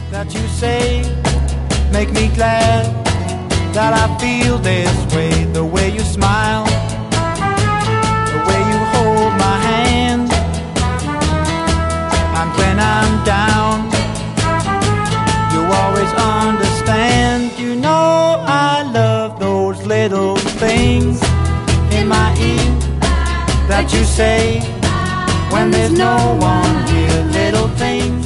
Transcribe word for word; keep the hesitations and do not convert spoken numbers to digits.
that you say make me glad that I feel this way. The way you smile, the way you hold my hand, and when I'm down, you always understand. You know I love those little things in my ear that you say when there's no one here. Little things